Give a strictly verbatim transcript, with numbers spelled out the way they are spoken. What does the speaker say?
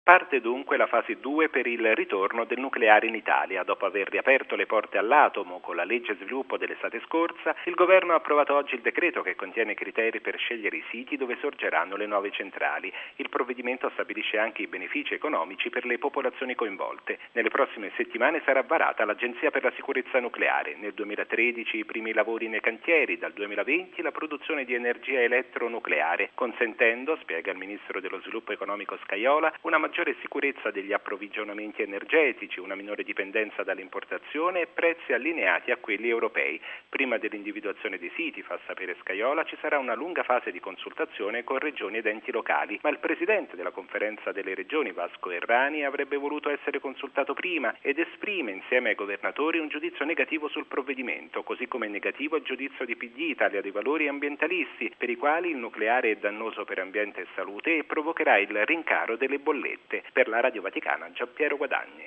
Parte dunque la fase due per il ritorno del nucleare in Italia. Dopo aver riaperto le porte all'atomo con la legge sviluppo dell'estate scorsa, il governo ha approvato oggi il decreto che contiene criteri per scegliere i siti dove sorgeranno le nuove centrali. Il provvedimento stabilisce anche i benefici economici per le popolazioni coinvolte. Nelle prossime settimane sarà varata l'Agenzia per la sicurezza nucleare. Nel duemilatredici i primi lavori nei cantieri, dal duemilaventi la produzione di energia elettronucleare, consentendo, spiega il ministro dello sviluppo economico Scajola, una maggiore sicurezza degli approvvigionamenti energetici, una minore dipendenza dall'importazione e prezzi allineati a quelli europei. Prima dell'individuazione dei siti, fa sapere Scajola, ci sarà una lunga fase di consultazione con regioni ed enti locali, ma il presidente della conferenza delle regioni, Vasco Errani, avrebbe voluto essere consultato prima ed esprime insieme ai governatori un giudizio negativo sul provvedimento, così come negativo il giudizio di P D, Italia dei Valori e ambientalisti, per i quali il nucleare è dannoso per ambiente e salute e provocherà il rincaro delle bollette. Per la Radio Vaticana, Giampiero Guadagni.